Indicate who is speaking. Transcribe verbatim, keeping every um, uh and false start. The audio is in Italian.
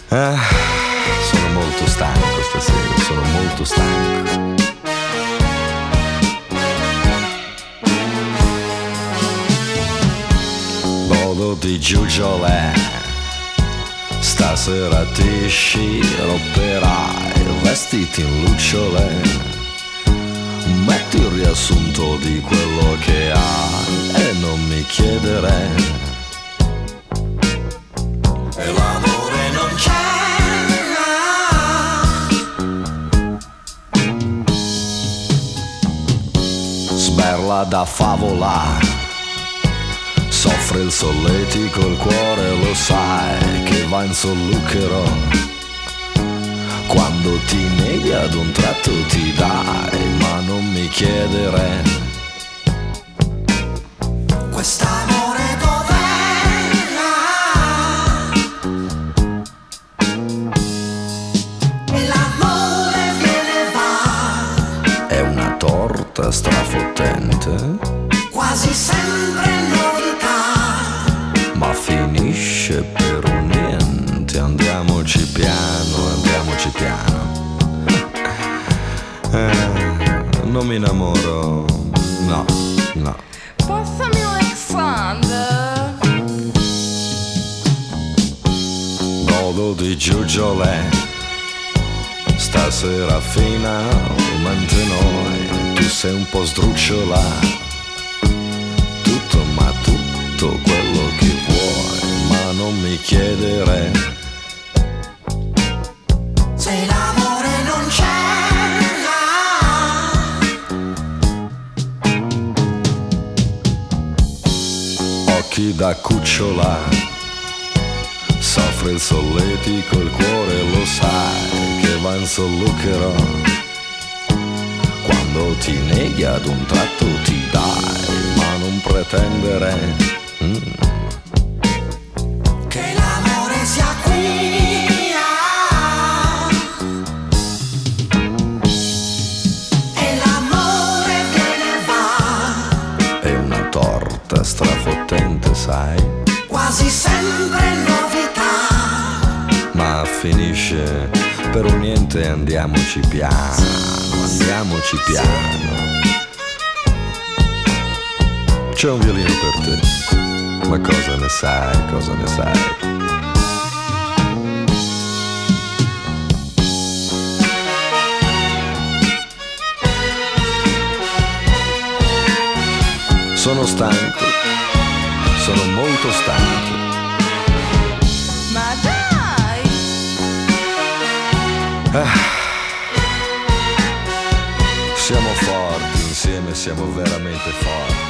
Speaker 1: Ah, sono molto stanco stasera, sono molto stanco. Volo di giuggiole, stasera ti sciropperai, vestiti in lucciole, metti il riassunto di quello che hai e non mi chiedere. E l'amore non c'è, sberla da favola, soffre il solletico, il cuore lo sai che va in solluchero. Quando ti neghi ad un tratto ti dai, ma non mi chiedere. Quest'amore dov'è? E l'amore viene va. È una torta strafottente, quasi sempre ma finisce per un niente. Andiamoci piano, andiamoci piano. eh, Non mi innamoro, no, no.
Speaker 2: Passami Alexander.
Speaker 1: Godo di giuggiole, stasera finalmente noi. Tu sei un po' sdrucciola, tutto ma tutto quello che vuoi, ma non mi chiedere. Se l'amore non c'è, occhi da cucciola, soffre il solletico, il cuore lo sai che va in solluchero. Quando ti neghi ad un tratto ti dai, ma non pretendere mm. che l'amore sia qui, ah. E l'amore viene va. È una torta strafottente, sai, quasi sempre novità, ma finisce per un niente. Andiamoci piano, andiamoci piano. C'è un violino per te, ma cosa ne sai, cosa ne sai? Sono stanco, sono molto stanco.
Speaker 2: Ma dai!
Speaker 1: Ah. Siamo forti, insieme siamo veramente forti.